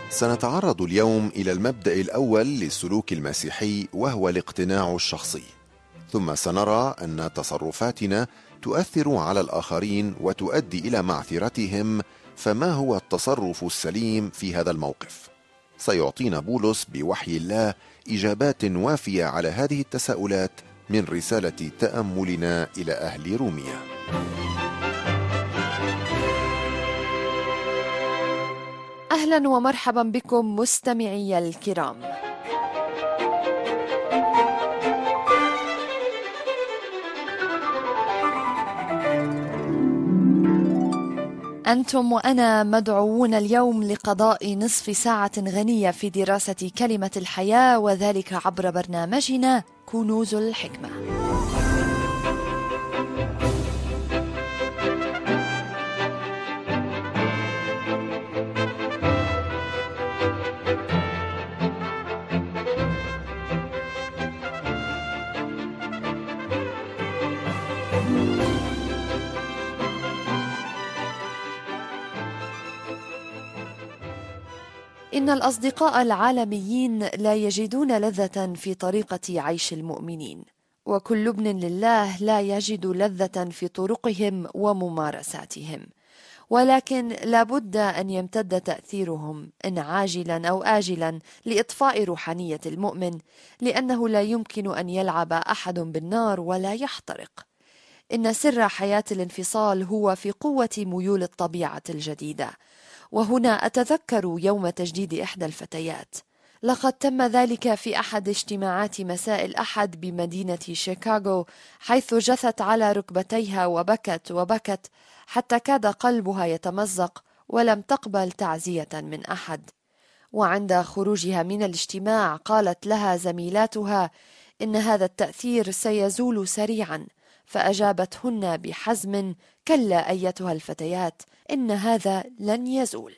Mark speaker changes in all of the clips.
Speaker 1: سنتعرض اليوم إلى المبدأ الأول للسلوك المسيحي، وهو الاقتناع الشخصي. ثم سنرى أن تصرفاتنا تؤثر على الآخرين وتؤدي إلى معثرتهم. فما هو التصرف السليم في هذا الموقف؟ سيعطينا بولس بوحي الله إجابات وافية على هذه التساؤلات من رسالة تأملنا إلى أهل روميا.
Speaker 2: أهلا ومرحبا بكم مستمعي الكرام. أنتم وأنا مدعوون اليوم لقضاء نصف ساعة غنية في دراسة كلمة الحياة، وذلك عبر برنامجنا كنوز الحكمة. إن الأصدقاء العالميين لا يجدون لذة في طريقة عيش المؤمنين، وكل ابن لله لا يجد لذة في طرقهم وممارساتهم، ولكن لابد أن يمتد تأثيرهم إن عاجلا أو آجلا لإطفاء روحانية المؤمن، لأنه لا يمكن أن يلعب أحد بالنار ولا يحترق. إن سر حياة الانفصال هو في قوة ميول الطبيعة الجديدة. وهنا أتذكر يوم تجديد إحدى الفتيات، لقد تم ذلك في أحد اجتماعات مساء الأحد بمدينة شيكاغو، حيث جثت على ركبتيها وبكت وبكت حتى كاد قلبها يتمزق، ولم تقبل تعزية من أحد. وعند خروجها من الاجتماع قالت لها زميلاتها إن هذا التأثير سيزول سريعا، فأجابتهن بحزم: كلا أيتها الفتيات، إن هذا لن يزول.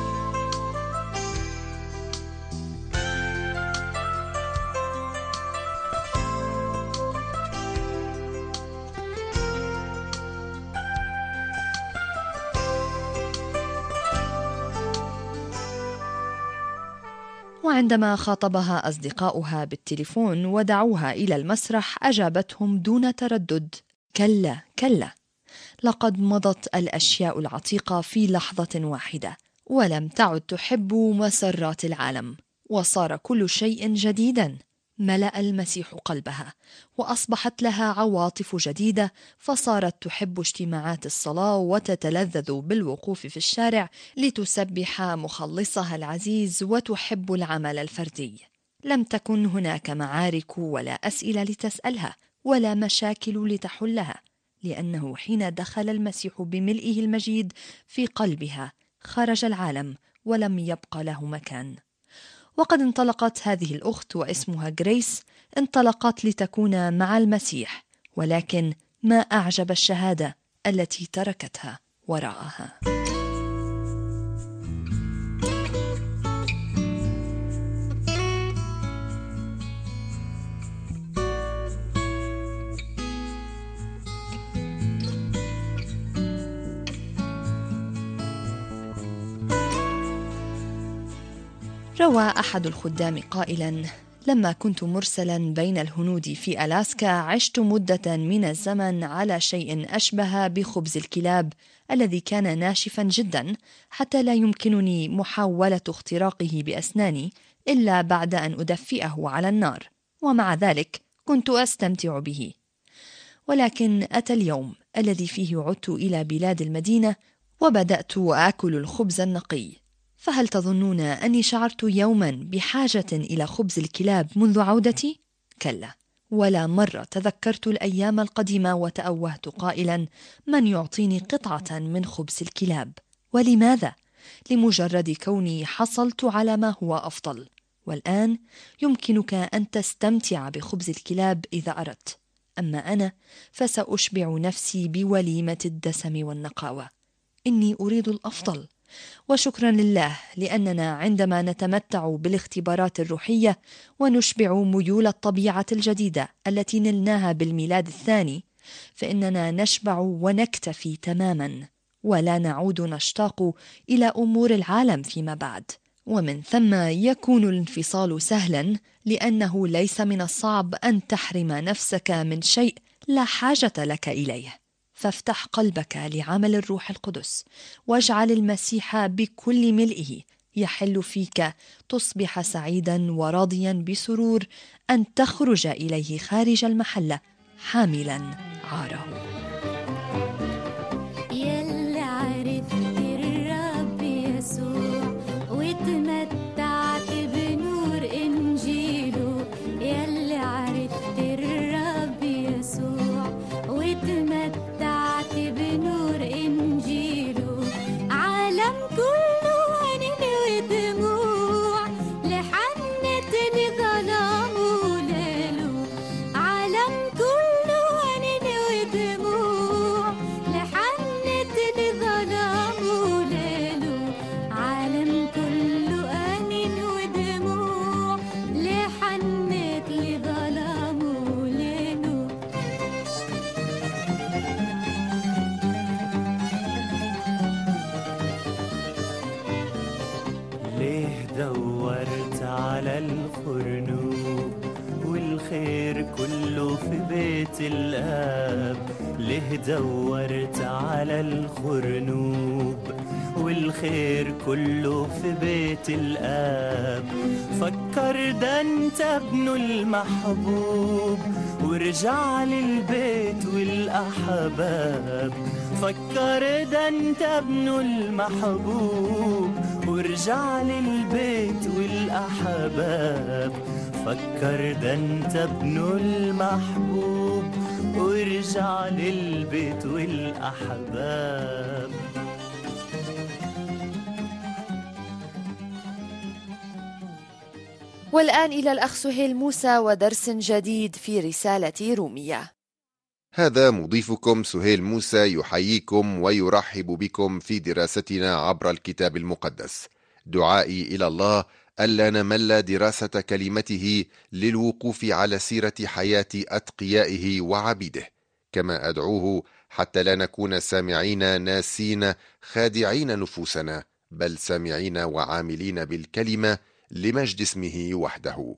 Speaker 2: وعندما خاطبها أصدقاؤها بالتليفون ودعوها إلى المسرح، أجابتهم دون تردد: كلا كلا. لقد مضت الأشياء العتيقة في لحظة واحدة، ولم تعد تحب مسرات العالم، وصار كل شيء جديدا. ملأ المسيح قلبها، وأصبحت لها عواطف جديدة، فصارت تحب اجتماعات الصلاة وتتلذذ بالوقوف في الشارع لتسبح مخلصها العزيز، وتحب العمل الفردي. لم تكن هناك معارك ولا أسئلة لتسألها ولا مشاكل لتحلها، لأنه حين دخل المسيح بملئه المجيد في قلبها خرج العالم ولم يبق له مكان. وقد انطلقت هذه الأخت واسمها غريس، انطلقت لتكون مع المسيح، ولكن ما أعجب الشهادة التي تركتها وراءها. روى أحد الخدام قائلا: لما كنت مرسلا بين الهنود في ألاسكا، عشت مدة من الزمن على شيء أشبه بخبز الكلاب الذي كان ناشفا جدا، حتى لا يمكنني محاولة اختراقه بأسناني إلا بعد أن أدفئه على النار، ومع ذلك كنت أستمتع به. ولكن أتى اليوم الذي فيه عدت إلى بلاد المدينة وبدأت آكل الخبز النقي. فهل تظنون أني شعرت يوما بحاجة إلى خبز الكلاب منذ عودتي؟ كلا، ولا مرة تذكرت الأيام القديمة وتأوهت قائلا: من يعطيني قطعة من خبز الكلاب؟ ولماذا؟ لمجرد كوني حصلت على ما هو أفضل. والآن يمكنك أن تستمتع بخبز الكلاب إذا أردت، أما أنا فسأشبع نفسي بوليمة الدسم والنقاوة. إني أريد الأفضل، وشكرا لله لأننا عندما نتمتع بالاختبارات الروحية ونشبع ميول الطبيعة الجديدة التي نلناها بالميلاد الثاني، فإننا نشبع ونكتفي تماما، ولا نعود نشتاق إلى أمور العالم فيما بعد، ومن ثم يكون الانفصال سهلا، لأنه ليس من الصعب أن تحرم نفسك من شيء لا حاجة لك إليه. فافتح قلبك لعمل الروح القدس، واجعل المسيح بكل ملئه يحل فيك، تصبح سعيدا وراضيا بسرور أن تخرج إليه خارج المحلة حاملا عاره.
Speaker 3: يلي عرفت الرب يسوع وتمتعت بنور إنجيله، يلي عرفت الرب يسوع وتمتعت بنور إنجيله، عالم كله عنين ودموع لحنت لظلام وليله، عالم كله عنين ودموع لحنت لظلام وليله، عالم كله عنين ودموع لحنت لظلام وليله.
Speaker 4: ليه دورت على الخرنوب والخير كله في بيت الآب؟ ليه دورت على الخرنوب والخير كله في بيت الآب؟ فكر ده انت ابنه المحبوب وارجع للبيت والأحباب. فكر ده انت ابنه المحبوب وارجع للبيت والأحباب. فكر ده انت ابنه المحبوب وارجع للبيت والأحباب.
Speaker 2: والآن إلى الأخ سهيل موسى ودرس جديد في رسالة رومية.
Speaker 1: هذا مضيفكم سهيل موسى يحييكم ويرحب بكم في دراستنا عبر الكتاب المقدس. دعائي إلى الله ألا نمل دراسة كلمته للوقوف على سيرة حياة أتقيائه وعبيده، كما أدعوه حتى لا نكون سامعين ناسين خادعين نفوسنا، بل سامعين وعاملين بالكلمة لمجد اسمه وحده.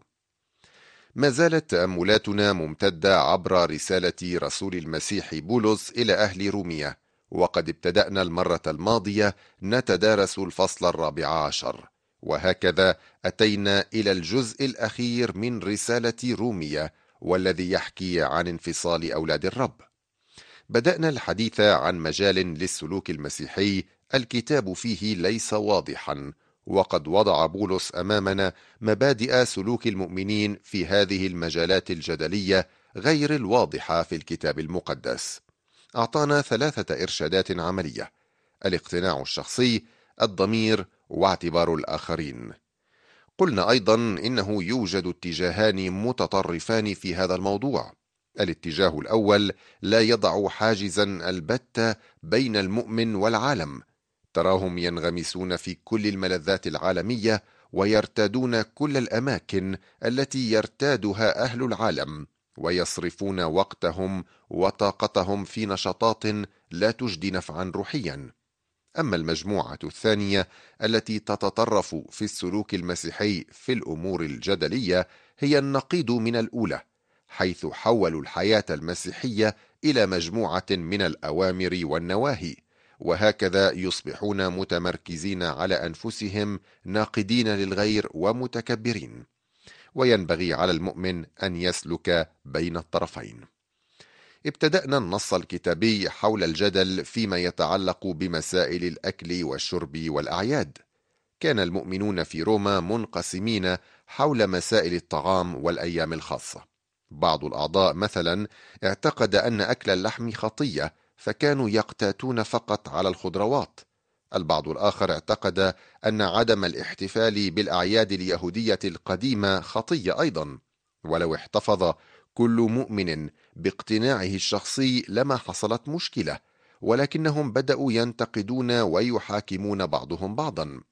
Speaker 1: ما زالت تأملاتنا ممتدة عبر رسالة رسول المسيح بولس إلى أهل رومية، وقد ابتدأنا المرة الماضية نتدارس الفصل 14، وهكذا أتينا إلى الجزء الأخير من رسالة رومية، والذي يحكي عن انفصال أولاد الرب. بدأنا الحديث عن مجال للسلوك المسيحي الكتاب فيه ليس واضحا، وقد وضع بولس أمامنا مبادئ سلوك المؤمنين في هذه المجالات الجدلية غير الواضحة في الكتاب المقدس. أعطانا 3 إرشادات عملية: الاقتناع الشخصي، الضمير، واعتبار الآخرين. قلنا أيضا إنه يوجد اتجاهان متطرفان في هذا الموضوع. الاتجاه الأول لا يضع حاجزا البتة بين المؤمن والعالم، تراهم ينغمسون في كل الملذات العالمية ويرتادون كل الأماكن التي يرتادها أهل العالم، ويصرفون وقتهم وطاقتهم في نشاطات لا تجدي نفعا روحيا. أما المجموعة الثانية التي تتطرف في السلوك المسيحي في الأمور الجدلية هي النقيض من الأولى، حيث حولوا الحياة المسيحية إلى مجموعة من الأوامر والنواهي، وهكذا يصبحون متمركزين على أنفسهم، ناقدين للغير ومتكبرين. وينبغي على المؤمن أن يسلك بين الطرفين. ابتدأنا النص الكتابي حول الجدل فيما يتعلق بمسائل الأكل والشرب والأعياد. كان المؤمنون في روما منقسمين حول مسائل الطعام والأيام الخاصة. بعض الأعضاء مثلا اعتقد أن أكل اللحم خطية، فكانوا يقتاتون فقط على الخضروات. البعض الآخر اعتقد أن عدم الاحتفال بالأعياد اليهودية القديمة خطية أيضا، ولو احتفظ كل مؤمن باقتناعه الشخصي لما حصلت مشكلة، ولكنهم بدأوا ينتقدون ويحاكمون بعضهم بعضا.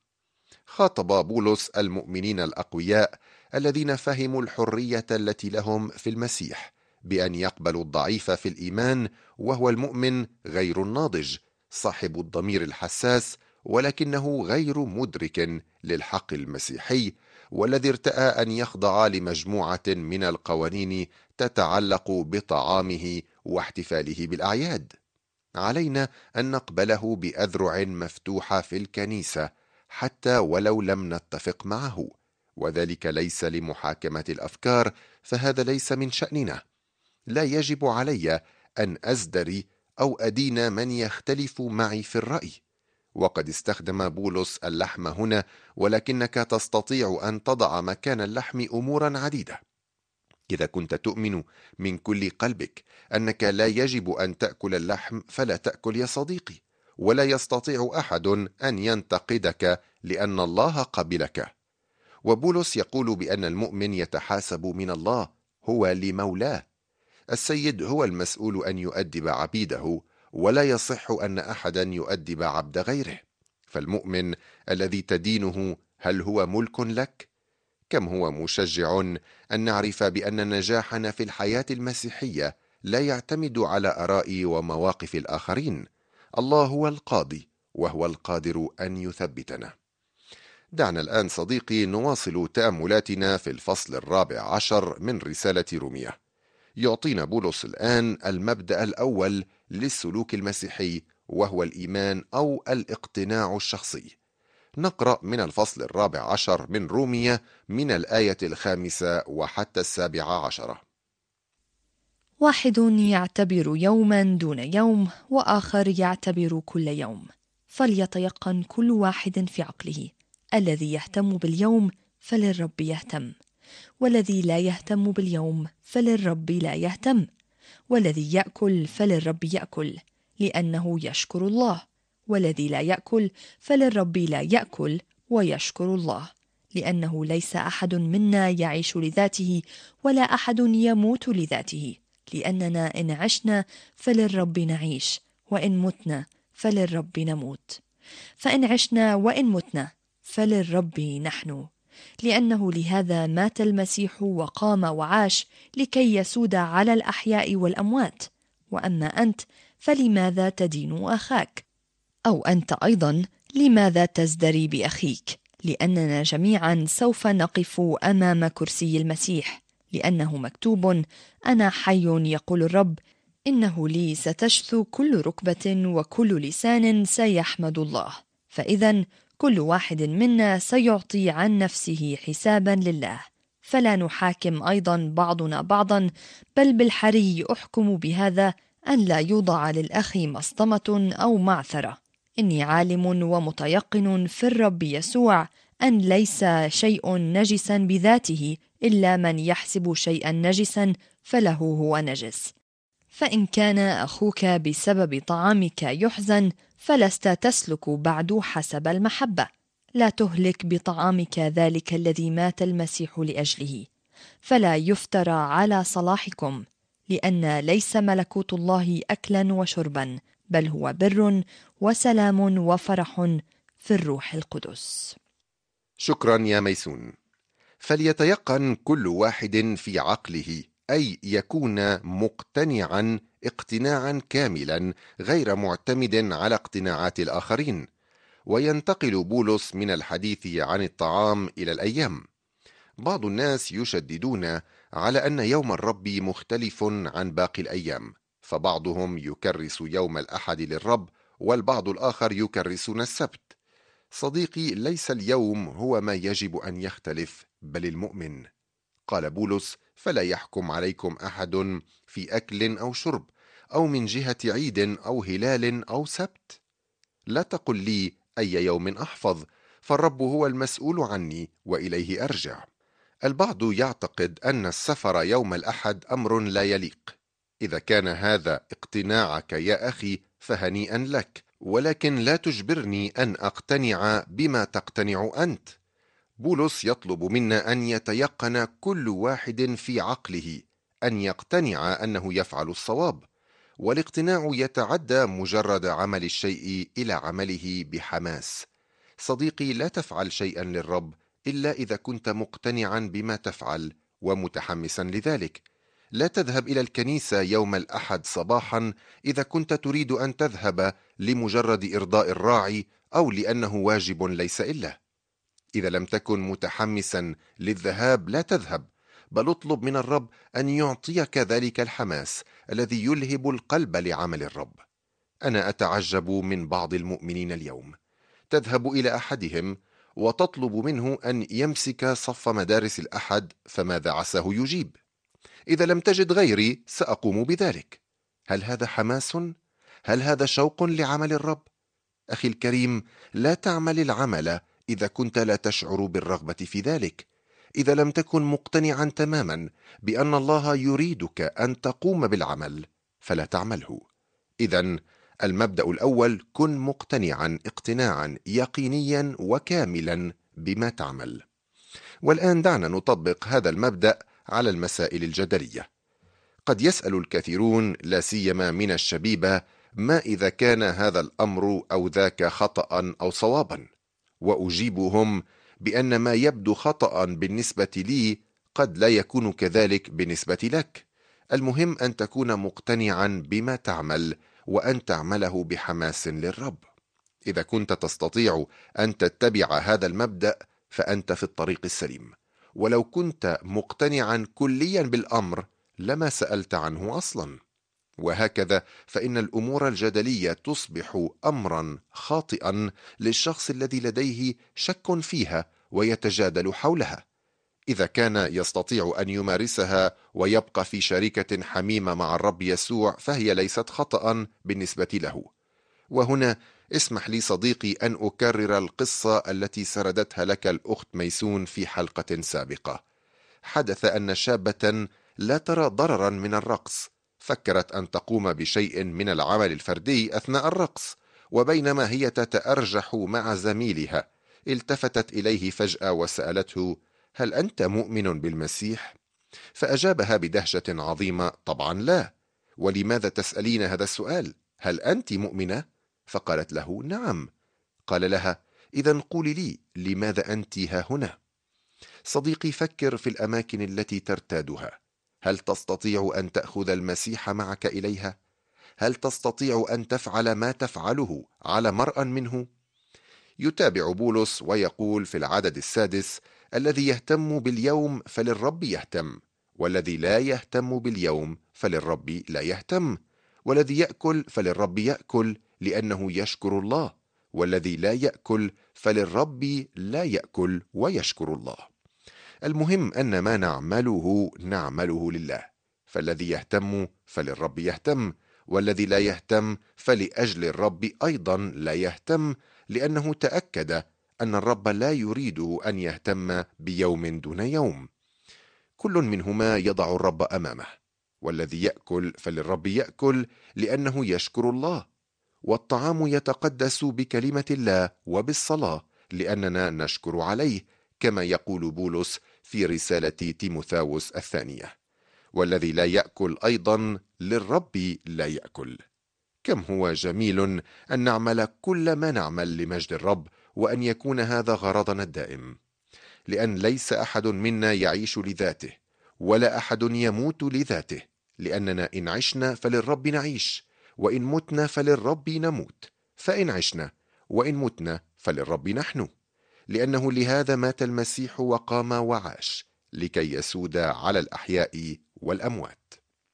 Speaker 1: خاطب بولس المؤمنين الأقوياء الذين فهموا الحرية التي لهم في المسيح بأن يقبلوا الضعيف في الإيمان، وهو المؤمن غير الناضج صاحب الضمير الحساس ولكنه غير مدرك للحق المسيحي، والذي ارتأى أن يخضع لمجموعة من القوانين تتعلق بطعامه واحتفاله بالأعياد. علينا أن نقبله بأذرع مفتوحة في الكنيسة حتى ولو لم نتفق معه، وذلك ليس لمحاكمة الأفكار، فهذا ليس من شأننا. لا يجب علي أن أزدري أو أدين من يختلف معي في الرأي. وقد استخدم بولس اللحم هنا، ولكنك تستطيع أن تضع مكان اللحم أمورا عديدة. إذا كنت تؤمن من كل قلبك أنك لا يجب أن تأكل اللحم فلا تأكل يا صديقي، ولا يستطيع أحد أن ينتقدك لأن الله قبلك. وبولس يقول بأن المؤمن يتحاسب من الله، هو لمولاه. السيد هو المسؤول أن يؤدب عبيده، ولا يصح أن أحدا يؤدب عبد غيره. فالمؤمن الذي تدينه هل هو ملك لك؟ كم هو مشجع أن نعرف بأن نجاحنا في الحياة المسيحية لا يعتمد على آراء ومواقف الآخرين. الله هو القاضي، وهو القادر أن يثبتنا. دعنا الآن صديقي نواصل تأملاتنا في الفصل 14 من رسالة رومية. يعطينا بولس الآن المبدأ الأول للسلوك المسيحي، وهو الإيمان أو الاقتناع الشخصي. نقرأ من الفصل 14 من رومية من الآية 5 وحتى 17.
Speaker 2: واحد يعتبر يوما دون يوم، وآخر يعتبر كل يوم. فليتيقن كل واحد في عقله. الذي يهتم باليوم فللرب يهتم، والذي لا يهتم باليوم فللرب لا يهتم. والذي يأكل فللرب يأكل، لأنه يشكر الله. والذي لا يأكل فللرب لا يأكل ويشكر الله، لأنه ليس أحد منا يعيش لذاته، ولا أحد يموت لذاته. لأننا إن عشنا فللرب نعيش، وإن متنا فللرب نموت. فإن عشنا وإن متنا فللرب نحن، لأنه لهذا مات المسيح وقام وعاش، لكي يسود على الأحياء والأموات. وأما أنت فلماذا تدين أخاك؟ أو أنت أيضا لماذا تزدري بأخيك؟ لأننا جميعا سوف نقف أمام كرسي المسيح، لأنه مكتوب: أنا حي يقول الرب، إنه لي ستشثو كل ركبة وكل لسان سيحمد الله. فإذا كل واحد منا سيعطي عن نفسه حسابا لله. فلا نحاكم أيضا بعضنا بعضا، بل بالحري أحكم بهذا، أن لا يوضع للأخ مصطمة أو معثرة. إني عالم ومتيقن في الرب يسوع أن ليس شيء نجسا بذاته، إلا من يحسب شيئا نجسا فله هو نجس. فإن كان أخوك بسبب طعامك يحزن، فلست تسلك بعد حسب المحبة. لا تهلك بطعامك ذلك الذي مات المسيح لأجله. فلا يفترى على صلاحكم، لأن ليس ملكوت الله أكلا وشربا، بل هو بر وسلام وفرح في الروح القدس.
Speaker 1: شكرا يا ميسون. فليتيقن كل واحد في عقله، أي يكون مقتنعا اقتناعا كاملا غير معتمد على اقتناعات الآخرين. وينتقل بولس من الحديث عن الطعام إلى الأيام. بعض الناس يشددون على أن يوم الرب مختلف عن باقي الأيام، فبعضهم يكرس يوم الأحد للرب، والبعض الآخر يكرسون السبت. صديقي، ليس اليوم هو ما يجب أن يختلف، بل المؤمن. قال بولس: فلا يحكم عليكم أحد في أكل أو شرب، أو من جهة عيد أو هلال أو سبت. لا تقل لي أي يوم أحفظ، فالرب هو المسؤول عني وإليه أرجع. البعض يعتقد أن السفر يوم الأحد أمر لا يليق. إذا كان هذا اقتناعك يا أخي فهنيئا لك، ولكن لا تجبرني أن أقتنع بما تقتنع أنت. بولس يطلب منا أن يتيقن كل واحد في عقله، أن يقتنع أنه يفعل الصواب. والاقتناع يتعدى مجرد عمل الشيء إلى عمله بحماس. صديقي، لا تفعل شيئا للرب إلا إذا كنت مقتنعا بما تفعل ومتحمسا لذلك. لا تذهب إلى الكنيسة يوم الأحد صباحا إذا كنت تريد أن تذهب لمجرد إرضاء الراعي أو لأنه واجب ليس إلا. إذا لم تكن متحمسا للذهاب لا تذهب، بل اطلب من الرب أن يعطيك ذلك الحماس الذي يلهب القلب لعمل الرب. أنا أتعجب من بعض المؤمنين اليوم، تذهب إلى أحدهم وتطلب منه أن يمسك صف مدارس الأحد، فماذا عساه يجيب؟ إذا لم تجد غيري سأقوم بذلك. هل هذا حماس؟ هل هذا شوق لعمل الرب؟ أخي الكريم، لا تعمل العمل إذا كنت لا تشعر بالرغبة في ذلك، إذا لم تكن مقتنعا تماما بأن الله يريدك أن تقوم بالعمل فلا تعمله. إذن المبدأ الأول: كن مقتنعا اقتناعا يقينيا وكاملا بما تعمل. والآن دعنا نطبق هذا المبدأ على المسائل الجدلية. قد يسأل الكثيرون لا سيما من الشبيبة: ما إذا كان هذا الأمر أو ذاك خطأ أو صوابا؟ وأجيبهم بأن ما يبدو خطأ بالنسبة لي قد لا يكون كذلك بالنسبة لك. المهم أن تكون مقتنعا بما تعمل وأن تعمله بحماس للرب. إذا كنت تستطيع أن تتبع هذا المبدأ فأنت في الطريق السليم، ولو كنت مقتنعا كليا بالأمر لما سألت عنه أصلا. وهكذا فإن الأمور الجدلية تصبح أمرا خاطئا للشخص الذي لديه شك فيها ويتجادل حولها. إذا كان يستطيع أن يمارسها ويبقى في شركة حميمة مع الرب يسوع فهي ليست خطأ بالنسبة له. وهنا اسمح لي صديقي أن أكرر القصة التي سردتها لك الأخت ميسون في حلقة سابقة. حدث أن شابة لا ترى ضررا من الرقص فكرت أن تقوم بشيء من العمل الفردي أثناء الرقص، وبينما هي تتأرجح مع زميلها التفتت إليه فجأة وسألته: هل أنت مؤمن بالمسيح؟ فأجابها بدهشة عظيمة: طبعا لا. ولماذا تسألين هذا السؤال؟ هل أنت مؤمنة؟ فقالت له: نعم. قال لها: إذن قولي لي لماذا أنت ها هنا؟ صديقي، فكر في الأماكن التي ترتادها. هل تستطيع أن تأخذ المسيح معك إليها؟ هل تستطيع أن تفعل ما تفعله على مرأى منه؟ يتابع بولس ويقول في العدد 6: الذي يهتم باليوم فللرب يهتم، والذي لا يهتم باليوم فللرب لا يهتم، والذي يأكل فللرب يأكل لأنه يشكر الله، والذي لا يأكل فللرب لا يأكل ويشكر الله. المهم أن ما نعمله لله، فالذي يهتم فللرب يهتم، والذي لا يهتم فلأجل الرب أيضا لا يهتم، لأنه تأكد أن الرب لا يريد أن يهتم بيوم دون يوم. كل منهما يضع الرب أمامه، والذي يأكل فللرب يأكل لأنه يشكر الله، والطعام يتقدس بكلمة الله وبالصلاة لأننا نشكر عليه، كما يقول بولس في رسالة تيموثاوس الثانية. والذي لا يأكل أيضا للرب لا يأكل. كم هو جميل أن نعمل كل ما نعمل لمجد الرب، وأن يكون هذا غرضنا الدائم، لأن ليس أحد منا يعيش لذاته، ولا أحد يموت لذاته، لأننا إن عشنا فللرب نعيش، وإن متنا فللرب نموت، فإن عشنا وإن متنا فللرب نحن، لأنه لهذا مات المسيح وقام وعاش، لكي يسود على الأحياء والأموات.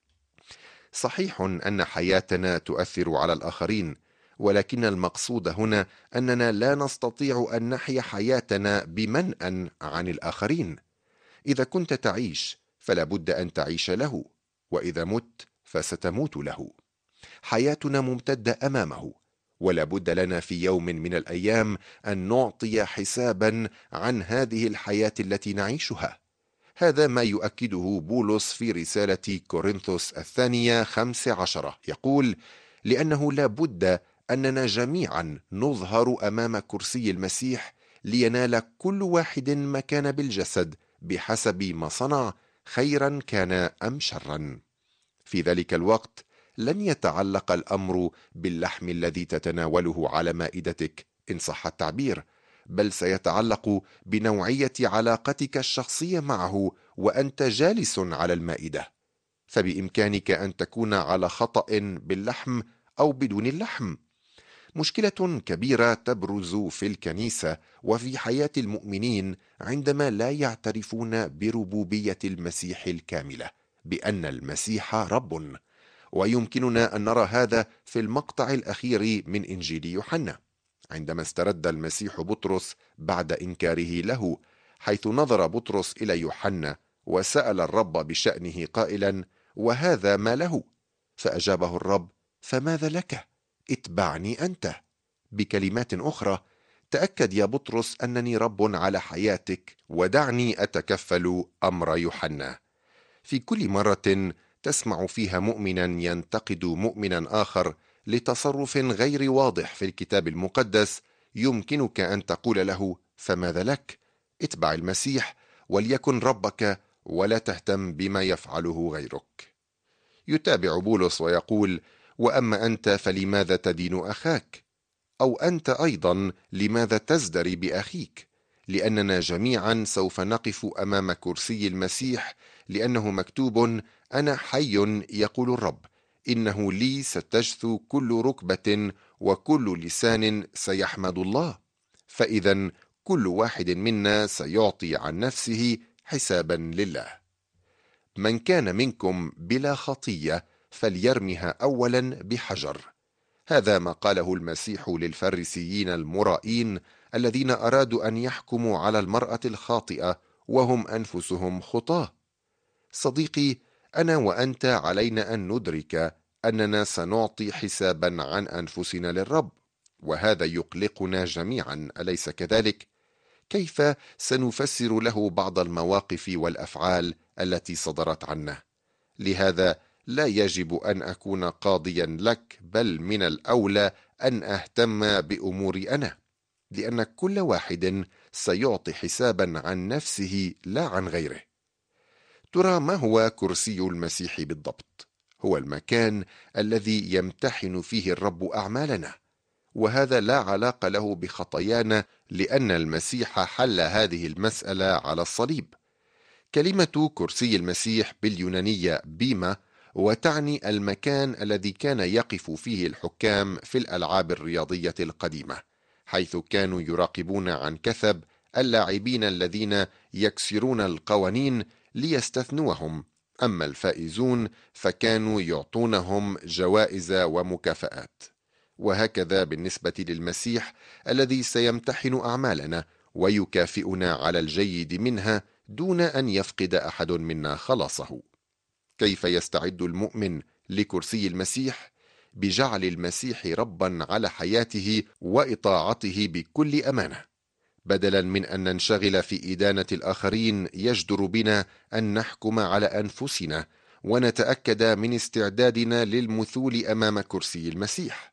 Speaker 1: صحيح أن حياتنا تؤثر على الآخرين، ولكن المقصود هنا أننا لا نستطيع أن نحيا حياتنا بمنأى عن الآخرين. إذا كنت تعيش فلا بد أن تعيش له، وإذا مت فستموت له. حياتنا ممتدة أمامه، ولا بد لنا في يوم من الأيام أن نعطي حسابا عن هذه الحياة التي نعيشها. هذا ما يؤكده بولس في رسالة كورنثوس الثانية 15، يقول: لأنه لا بد أننا جميعا نظهر أمام كرسي المسيح لينال كل واحد مكان بالجسد بحسب ما صنع، خيرا كان أم شرا. في ذلك الوقت لن يتعلق الأمر باللحم الذي تتناوله على مائدتك إن صح التعبير، بل سيتعلق بنوعية علاقتك الشخصية معه وأنت جالس على المائدة. فبإمكانك أن تكون على خطأ باللحم أو بدون اللحم. مشكلة كبيرة تبرز في الكنيسة وفي حياة المؤمنين عندما لا يعترفون بربوبية المسيح الكاملة، بأن المسيح رب. ويمكننا أن نرى هذا في المقطع الأخير من إنجيل يوحنا، عندما استرد المسيح بطرس بعد إنكاره له، حيث نظر بطرس إلى يوحنا وسأل الرب بشأنه قائلا: وهذا ما له؟ فأجابه الرب: فماذا لك؟ اتبعني أنت. بكلمات أخرى: تأكد يا بطرس أنني رب على حياتك، ودعني أتكفل أمر يوحنا. في كل مرة تسمع فيها مؤمنا ينتقد مؤمنا آخر لتصرف غير واضح في الكتاب المقدس، يمكنك أن تقول له: فماذا لك؟ اتبع المسيح وليكن ربك، ولا تهتم بما يفعله غيرك. يتابع بولس ويقول: وأما أنت فلماذا تدين أخاك؟ أو أنت أيضا لماذا تزدري بأخيك؟ لأننا جميعا سوف نقف أمام كرسي المسيح، لأنه مكتوب: أنا حي يقول الرب، إنه لي ستجثو كل ركبة وكل لسان سيحمد الله. فإذا كل واحد منا سيعطي عن نفسه حسابا لله. من كان منكم بلا خطية فليرمها أولا بحجر. هذا ما قاله المسيح للفريسيين المرائين الذين أرادوا أن يحكموا على المرأة الخاطئة وهم أنفسهم خطاة. صديقي، أنا وأنت علينا أن ندرك أننا سنعطي حسابا عن أنفسنا للرب، وهذا يقلقنا جميعا، أليس كذلك؟ كيف سنفسر له بعض المواقف والأفعال التي صدرت عنه؟ لهذا لا يجب أن أكون قاضيا لك، بل من الأولى أن أهتم بأموري أنا، لأن كل واحد سيعطي حسابا عن نفسه لا عن غيره. ترى ما هو كرسي المسيح بالضبط؟ هو المكان الذي يمتحن فيه الرب أعمالنا، وهذا لا علاقة له بخطايانا، لأن المسيح حل هذه المسألة على الصليب. كلمة كرسي المسيح باليونانية بيما، وتعني المكان الذي كان يقف فيه الحكام في الألعاب الرياضية القديمة، حيث كانوا يراقبون عن كثب اللاعبين الذين يكسرون القوانين ليستثنوهم، أما الفائزون فكانوا يعطونهم جوائز ومكافآت. وهكذا بالنسبة للمسيح الذي سيمتحن أعمالنا ويكافئنا على الجيد منها دون أن يفقد أحد منا خلاصه. كيف يستعد المؤمن لكرسي المسيح؟ بجعل المسيح ربا على حياته وإطاعته بكل أمانة، بدلا من أن ننشغل في إدانة الآخرين. يجدر بنا أن نحكم على أنفسنا ونتأكد من استعدادنا للمثول أمام كرسي المسيح.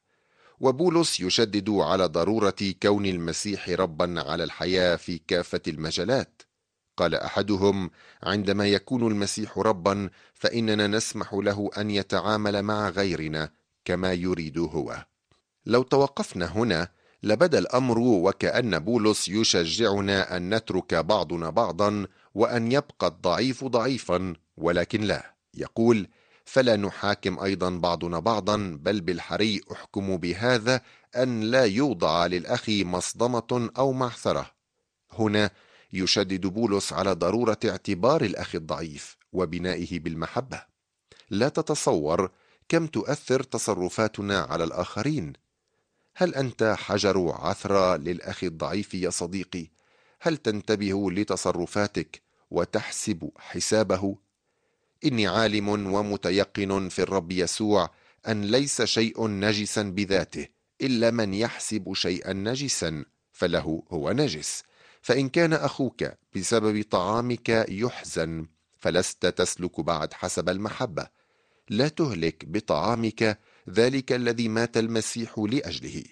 Speaker 1: وبولس يشدد على ضرورة كون المسيح ربا على الحياة في كافة المجالات. قال أحدهم: عندما يكون المسيح ربا فإننا نسمح له أن يتعامل مع غيرنا كما يريد هو. لو توقفنا هنا لبدا الأمر وكأن بولس يشجعنا أن نترك بعضنا بعضا وأن يبقى الضعيف ضعيفا، ولكن لا، يقول: فلا نحاكم أيضا بعضنا بعضا، بل بالحري أحكم بهذا أن لا يوضع للأخ مصدمة أو معثرة. هنا يشدد بولس على ضرورة اعتبار الأخ الضعيف وبنائه بالمحبة. لا تتصور كم تؤثر تصرفاتنا على الآخرين. هل أنت حجر عثرة للأخ الضعيف يا صديقي؟ هل تنتبه لتصرفاتك وتحسب حسابه؟ إني عالم ومتيقن في الرب يسوع أن ليس شيء نجسا بذاته إلا من يحسب شيئا نجسا فله هو نجس. فإن كان أخوك بسبب طعامك يحزن فلست تسلك بعد حسب المحبة. لا تهلك بطعامك ذلك الذي مات المسيح لأجله.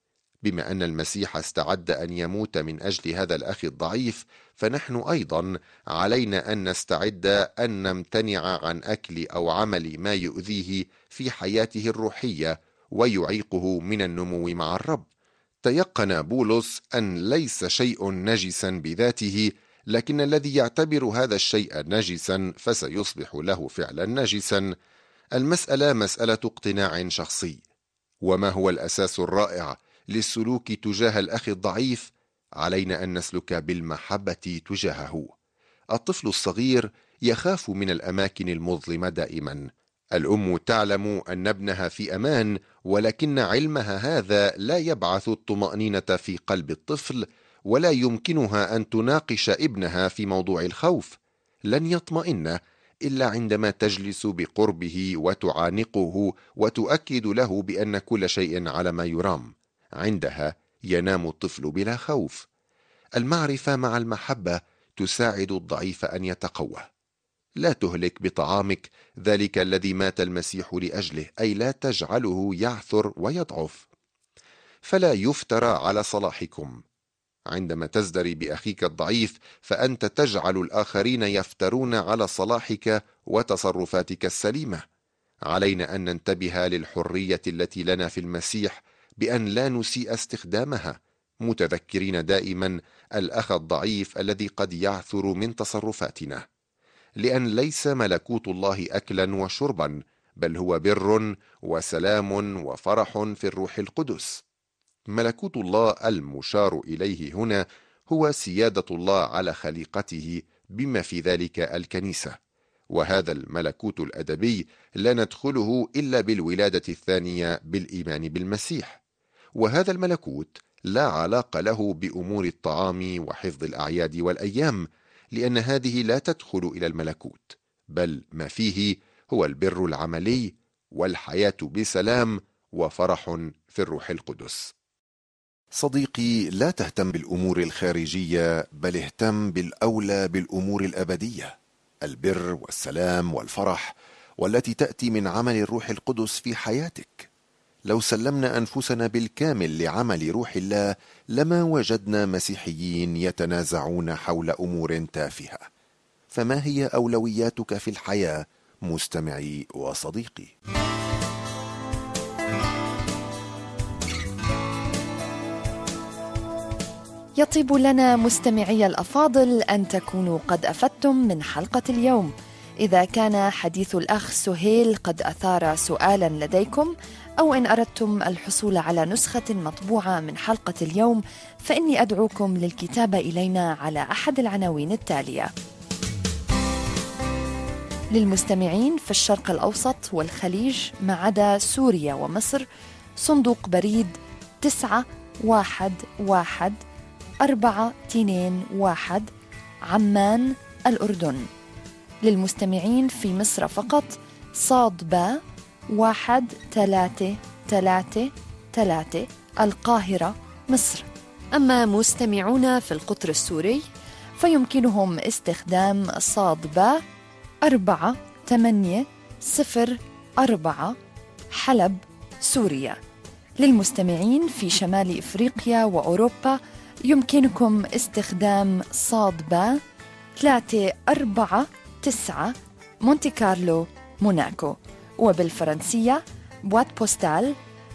Speaker 1: بما أن المسيح استعد أن يموت من أجل هذا الأخ الضعيف، فنحن أيضا علينا أن نستعد أن نمتنع عن أكل أو عمل ما يؤذيه في حياته الروحية ويعيقه من النمو مع الرب. تيقن بولس أن ليس شيء نجسا بذاته، لكن الذي يعتبر هذا الشيء نجسا فسيصبح له فعلا نجسا. المسألة مسألة اقتناع شخصي. وما هو الأساس الرائع للسلوك تجاه الأخ الضعيف؟ علينا أن نسلك بالمحبة تجاهه. الطفل الصغير يخاف من الأماكن المظلمة دائما. الأم تعلم أن ابنها في أمان، ولكن علمها هذا لا يبعث الطمأنينة في قلب الطفل، ولا يمكنها أن تناقش ابنها في موضوع الخوف. لن يطمئن إلا عندما تجلس بقربه وتعانقه وتؤكد له بأن كل شيء على ما يرام. عندها ينام الطفل بلا خوف. المعرفة مع المحبة تساعد الضعيف أن يتقوى. لا تهلك بطعامك ذلك الذي مات المسيح لأجله، أي لا تجعله يعثر ويضعف. فلا يفترى على صلاحكم. عندما تزدري بأخيك الضعيف فأنت تجعل الآخرين يفترون على صلاحك وتصرفاتك السليمة. علينا أن ننتبه للحرية التي لنا في المسيح بأن لا نسيء استخدامها، متذكرين دائما الأخ الضعيف الذي قد يعثر من تصرفاتنا. لأن ليس ملكوت الله أكلا وشربا، بل هو بر وسلام وفرح في الروح القدس. ملكوت الله المشار إليه هنا هو سيادة الله على خليقته، بما في ذلك الكنيسة. وهذا الملكوت الأدبي لا ندخله إلا بالولادة الثانية بالإيمان بالمسيح. وهذا الملكوت لا علاقة له بأمور الطعام وحفظ الأعياد والأيام، لأن هذه لا تدخل إلى الملكوت، بل ما فيه هو البر العملي والحياة بسلام وفرح في الروح القدس. صديقي، لا تهتم بالأمور الخارجية، بل اهتم بالأولى بالأمور الأبدية، البر والسلام والفرح، والتي تأتي من عمل الروح القدس في حياتك. لو سلمنا أنفسنا بالكامل لعمل روح الله لما وجدنا مسيحيين يتنازعون حول أمور تافهة. فما هي أولوياتك في الحياة مستمعي وصديقي؟
Speaker 2: يطيب لنا مستمعي الأفاضل أن تكونوا قد أفدتم من حلقة اليوم. إذا كان حديث الأخ سهيل قد أثار سؤالا لديكم، أو إن أردتم الحصول على نسخة مطبوعة من حلقة اليوم، فإني أدعوكم للكتابة إلينا على أحد العناوين التالية: للمستمعين في الشرق الأوسط والخليج ما عدا سوريا ومصر، صندوق بريد 911421 عمان الأردن. للمستمعين في مصر فقط، صاد با 1333 القاهرة مصر. أما مستمعون في القطر السوري فيمكنهم استخدام صاد با 4804 حلب سوريا. للمستمعين في شمال إفريقيا وأوروبا يمكنكم استخدام صاد با 349 مونتي كارلو موناكو. وبالفرنسية بوات بوستال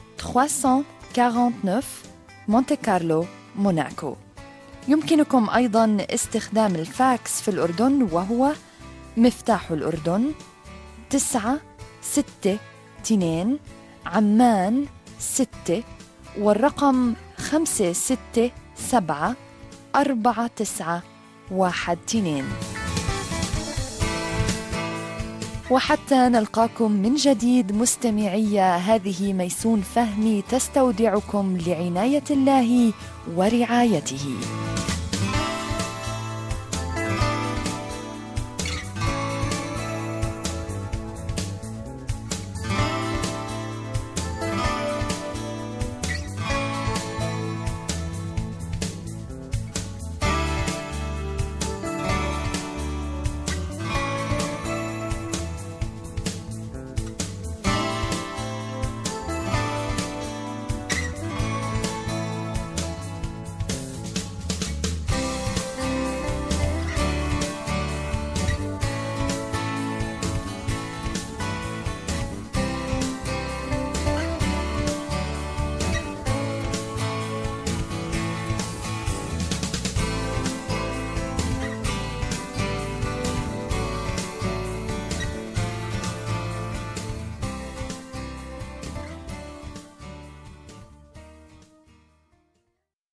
Speaker 2: 349 مونتي كارلو موناكو. يمكنكم أيضا استخدام الفاكس في الأردن، وهو مفتاح الأردن 962 عمان 6 والرقم 5674912. وحتى نلقاكم من جديد مستمعي، هذه ميسون فهمي تستودعكم لعناية الله ورعايته.